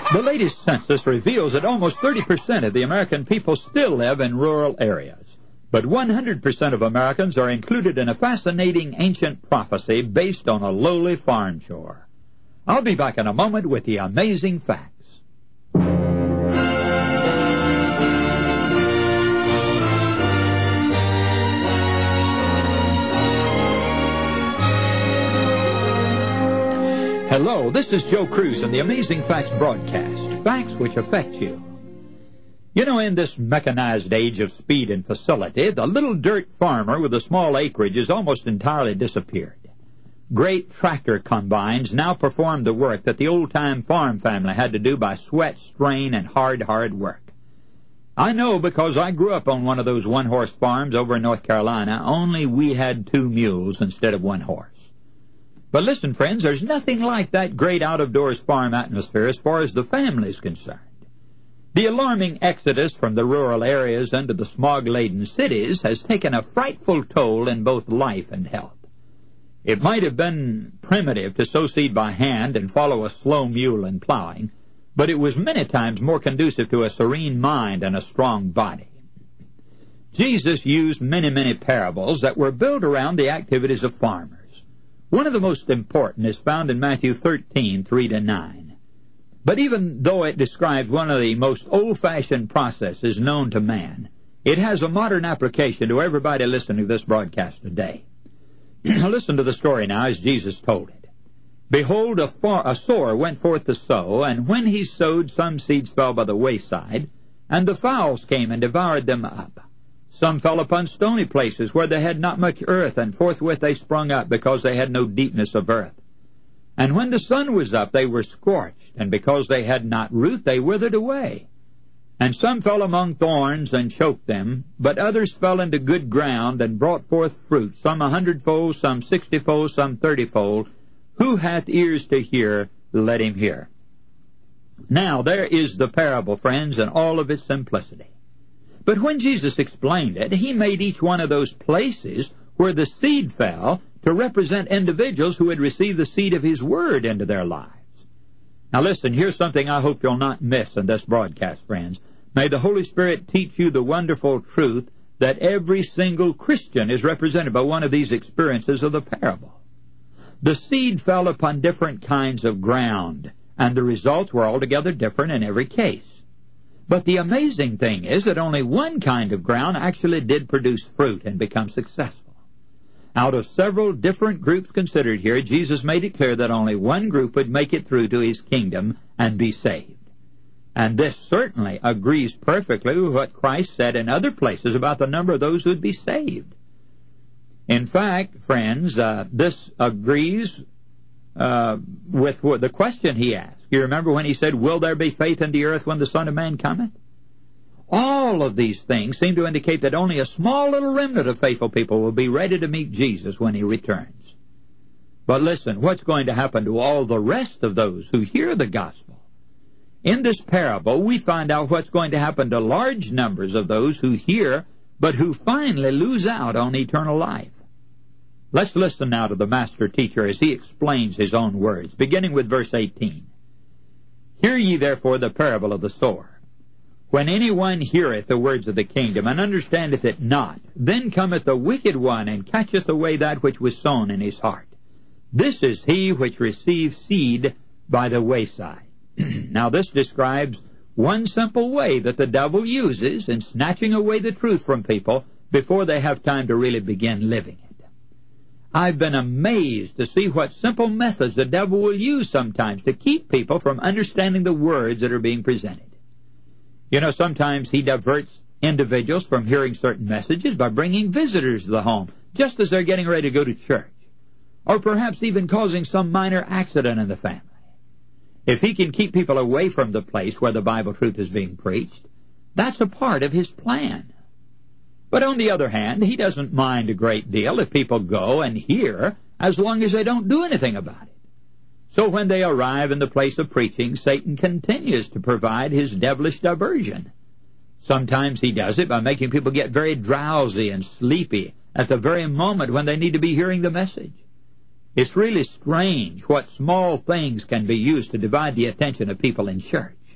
The latest census reveals that almost 30% of the American people still live in rural areas. But 100% of Americans are included in a fascinating ancient prophecy based on a lowly farm shore. I'll be back in a moment with the amazing facts. Hello, this is Joe Cruz in the Amazing Facts broadcast, facts which affect you. You know, in this mechanized age of speed and facility, the little dirt farmer with a small acreage has almost entirely disappeared. Great tractor combines now perform the work that the old-time farm family had to do by sweat, strain, and hard work. I know because I grew up on one of those one-horse farms over in North Carolina, only we had 2 mules instead of 1 horse. But listen, friends, there's nothing like that great out-of-doors farm atmosphere as far as the family is concerned. The alarming exodus from the rural areas into the smog-laden cities has taken a frightful toll in both life and health. It might have been primitive to sow seed by hand and follow a slow mule in plowing, but it was many times more conducive to a serene mind and a strong body. Jesus used many parables that were built around the activities of farmers. One of the most important is found in Matthew 13, 3-9. But even though it describes one of the most old-fashioned processes known to man, it has a modern application to everybody listening to this broadcast today. Listen to the story now as Jesus told it. Behold, a sower went forth to sow, and when he sowed, some seeds fell by the wayside, and the fowls came and devoured them up. Some fell upon stony places where they had not much earth, and forthwith they sprung up, because they had no deepness of earth. And when the sun was up, they were scorched, and because they had not root, they withered away. And some fell among thorns and choked them, but others fell into good ground and brought forth fruit, some 100-fold, some 60-fold, some 30-fold. Who hath ears to hear, let him hear. Now there is the parable, friends, in all of its simplicity. But when Jesus explained it, he made each one of those places where the seed fell to represent individuals who had received the seed of his word into their lives. Now listen, here's something I hope you'll not miss in this broadcast, friends. May the Holy Spirit teach you the wonderful truth that every single Christian is represented by one of these experiences of the parable. The seed fell upon different kinds of ground, and the results were altogether different in every case. But the amazing thing is that only one kind of ground actually did produce fruit and become successful. Out of several different groups considered here, Jesus made it clear that only one group would make it through to his kingdom and be saved. And this certainly agrees perfectly with what Christ said in other places about the number of those who would be saved. In fact, friends, this agrees with the question he asked. You remember when he said, will there be faith in the earth when the Son of Man cometh? All of these things seem to indicate that only a small little remnant of faithful people will be ready to meet Jesus when he returns. But listen, what's going to happen to all the rest of those who hear the gospel? In this parable, we find out what's going to happen to large numbers of those who hear, but who finally lose out on eternal life. Let's listen now to the master teacher as he explains his own words, beginning with verse 18. Hear ye therefore the parable of the sower. When any one heareth the words of the kingdom, and understandeth it not, then cometh the wicked one, and catcheth away that which was sown in his heart. This is he which receives seed by the wayside. Now this describes one simple way that the devil uses in snatching away the truth from people before they have time to really begin living it. I've been amazed to see what simple methods the devil will use sometimes to keep people from understanding the words that are being presented. You know, sometimes he diverts individuals from hearing certain messages by bringing visitors to the home, just as they're getting ready to go to church, or perhaps even causing some minor accident in the family. If he can keep people away from the place where the Bible truth is being preached, that's a part of his plan. But on the other hand, he doesn't mind a great deal if people go and hear, as long as they don't do anything about it. So when they arrive in the place of preaching, Satan continues to provide his devilish diversion. Sometimes he does it by making people get very drowsy and sleepy at the very moment when they need to be hearing the message. It's really strange what small things can be used to divide the attention of people in church.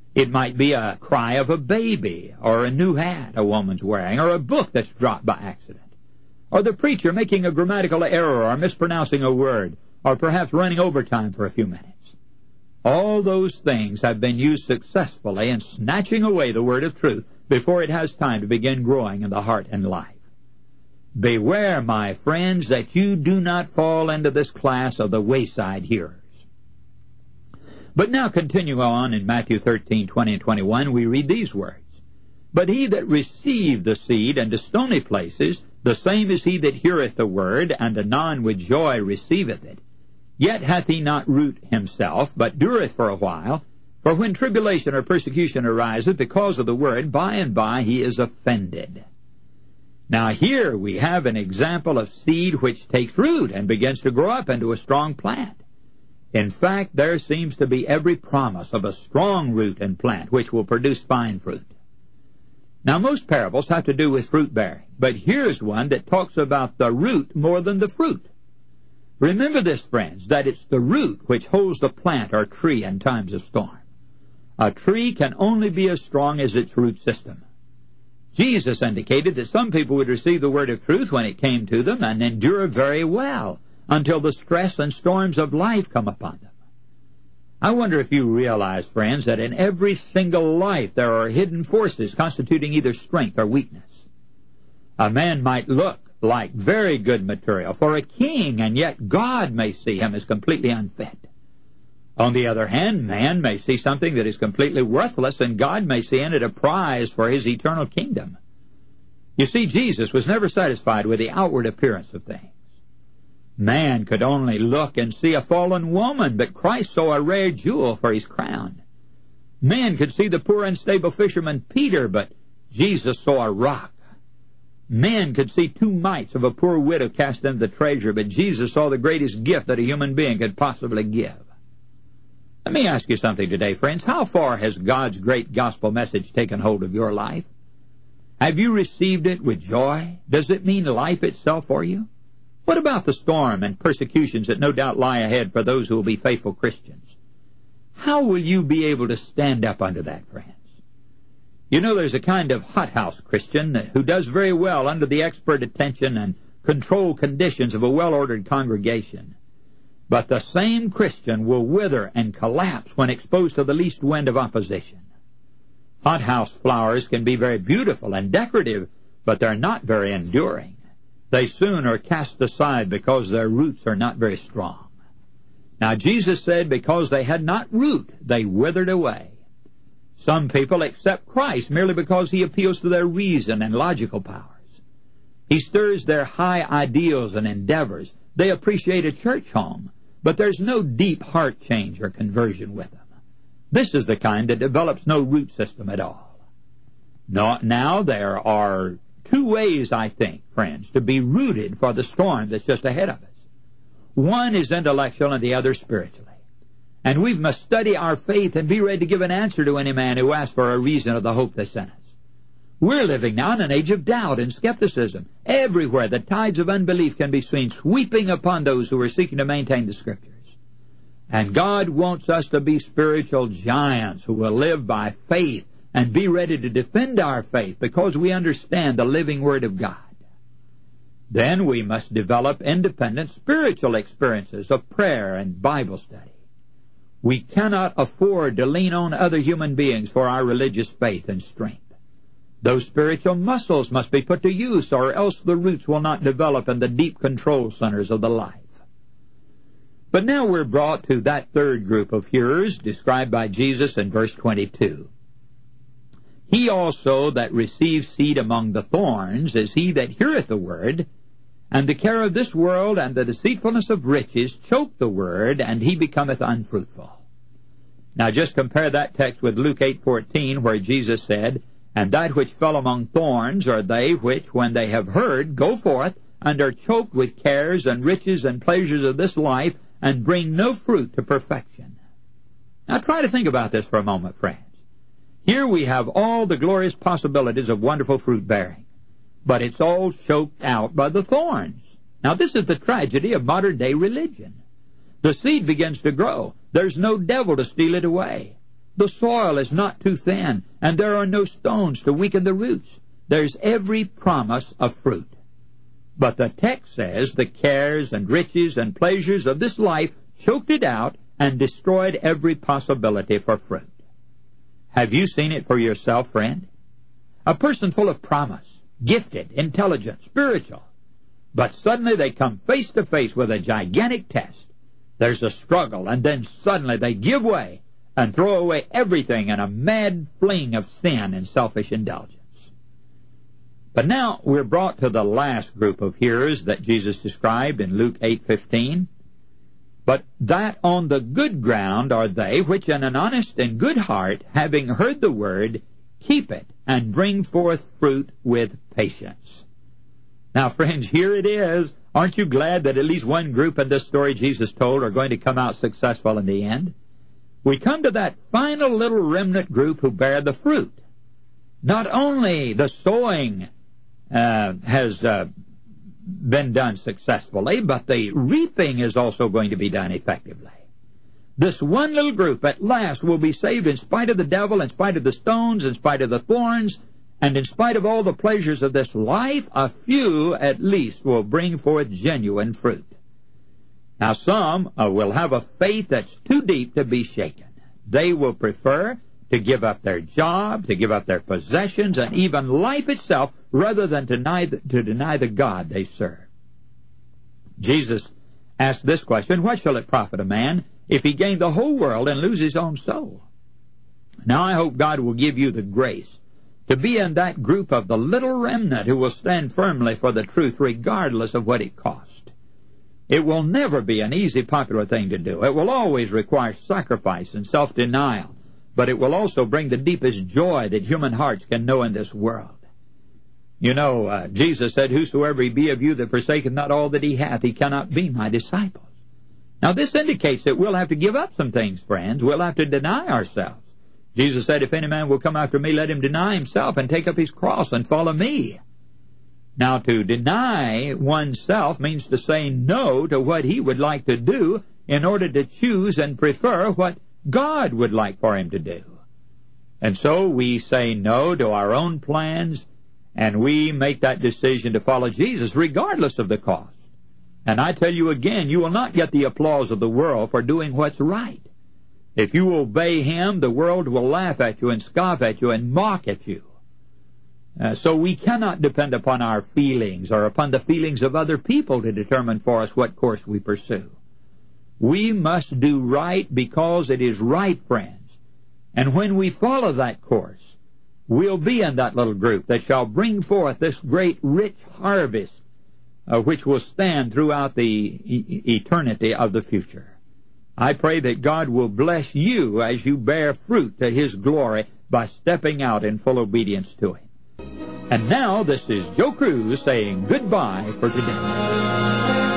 It might be a cry of a baby, or a new hat a woman's wearing, or a book that's dropped by accident, or the preacher making a grammatical error or mispronouncing a word, or perhaps running overtime for a few minutes. All those things have been used successfully in snatching away the word of truth before it has time to begin growing in the heart and life. Beware, my friends, that you do not fall into this class of the wayside hearers. But now continue on in Matthew 13:20 and 21, we read these words. But he that received the seed into stony places, the same is he that heareth the word, and anon with joy receiveth it. Yet hath he not root himself, but dureth for a while. For when tribulation or persecution ariseth because of the word, by and by he is offended. Now here we have an example of seed which takes root and begins to grow up into a strong plant. In fact, there seems to be every promise of a strong root and plant which will produce fine fruit. Now, most parables have to do with fruit bearing, but here's one that talks about the root more than the fruit. Remember this, friends, that it's the root which holds the plant or tree in times of storm. A tree can only be as strong as its root system. Jesus indicated that some people would receive the word of truth when it came to them and endure very well until the stress and storms of life come upon them. I wonder if you realize, friends, that in every single life there are hidden forces constituting either strength or weakness. A man might look like very good material for a king, and yet God may see him as completely unfit. On the other hand, man may see something that is completely worthless, and God may see in it a prize for his eternal kingdom. You see, Jesus was never satisfied with the outward appearance of things. Man could only look and see a fallen woman, but Christ saw a rare jewel for his crown. Man could see the poor unstable fisherman Peter, but Jesus saw a rock. Man could see 2 mites of a poor widow cast into the treasure, but Jesus saw the greatest gift that a human being could possibly give. Let me ask you something today, friends. How far has God's great gospel message taken hold of your life? Have you received it with joy? Does it mean life itself for you? What about the storm and persecutions that no doubt lie ahead for those who will be faithful Christians? How will you be able to stand up under that, friends? You know, there's a kind of hothouse Christian who does very well under the expert attention and controlled conditions of a well-ordered congregation. But the same Christian will wither and collapse when exposed to the least wind of opposition. Hothouse flowers can be very beautiful and decorative, but they're not very enduring. They soon are cast aside because their roots are not very strong. Now, Jesus said because they had not root, they withered away. Some people accept Christ merely because he appeals to their reason and logical powers. He stirs their high ideals and endeavors. They appreciate a church home, but there's no deep heart change or conversion with them. This is the kind that develops no root system at all. Now there are 2 ways, I think, friends, to be rooted for the storm that's just ahead of us. One is intellectual and the other spiritually. And we must study our faith and be ready to give an answer to any man who asks for a reason of the hope that's in us. We're living now in an age of doubt and skepticism. Everywhere the tides of unbelief can be seen sweeping upon those who are seeking to maintain the Scriptures. And God wants us to be spiritual giants who will live by faith and be ready to defend our faith because we understand the living Word of God. Then we must develop independent spiritual experiences of prayer and Bible study. We cannot afford to lean on other human beings for our religious faith and strength. Those spiritual muscles must be put to use, or else the roots will not develop in the deep control centers of the life. But now we're brought to that third group of hearers described by Jesus in verse 22. He also that receives seed among the thorns is he that heareth the word, and the care of this world and the deceitfulness of riches choke the word, and he becometh unfruitful. Now just compare that text with Luke 8:14, where Jesus said, And that which fell among thorns are they which, when they have heard, go forth, and are choked with cares and riches and pleasures of this life, and bring no fruit to perfection. Now try to think about this for a moment, friends. Here we have all the glorious possibilities of wonderful fruit bearing, but it's all choked out by the thorns. Now this is the tragedy of modern day religion. The seed begins to grow. There's no devil to steal it away. The soil is not too thin, and there are no stones to weaken the roots. There's every promise of fruit. But the text says the cares and riches and pleasures of this life choked it out and destroyed every possibility for fruit. Have you seen it for yourself, friend? A person full of promise, gifted, intelligent, spiritual, but suddenly they come face to face with a gigantic test. There's a struggle, and then suddenly they give way and throw away everything in a mad fling of sin and selfish indulgence. But now we're brought to the last group of hearers that Jesus described in Luke 8:15. But that on the good ground are they which in an honest and good heart, having heard the word, keep it and bring forth fruit with patience. Now, friends, here it is. Aren't you glad that at least one group in this story Jesus told are going to come out successful in the end? We come to that final little remnant group who bear the fruit. Not only the sowing has been done successfully, but the reaping is also going to be done effectively. This one little group at last will be saved in spite of the devil, in spite of the stones, in spite of the thorns, and in spite of all the pleasures of this life. A few at least will bring forth genuine fruit. Now some will have a faith that's too deep to be shaken. They will prefer to give up their job, to give up their possessions, and even life itself, rather than to deny the God they serve. Jesus asked this question, what shall it profit a man if he gain the whole world and lose his own soul? Now I hope God will give you the grace to be in that group of the little remnant who will stand firmly for the truth regardless of what it costs. It will never be an easy, popular thing to do. It will always require sacrifice and self-denial. But it will also bring the deepest joy that human hearts can know in this world. You know, Jesus said, whosoever he be of you that forsaketh not all that he hath, he cannot be my disciples. Now this indicates that we'll have to give up some things, friends. We'll have to deny ourselves. Jesus said, if any man will come after me, let him deny himself and take up his cross and follow me. Now to deny oneself means to say no to what he would like to do in order to choose and prefer what God would like for him to do. And so we say no to our own plans, and we make that decision to follow Jesus regardless of the cost. And I tell you again, you will not get the applause of the world for doing what's right. If you obey him, the world will laugh at you and scoff at you and mock at you. So we cannot depend upon our feelings or upon the feelings of other people to determine for us what course we pursue. We must do right because it is right, friends. And when we follow that course, we'll be in that little group that shall bring forth this great rich harvest, which will stand throughout the eternity of the future. I pray that God will bless you as you bear fruit to his glory by stepping out in full obedience to him. And now this is Joe Cruz saying goodbye for today.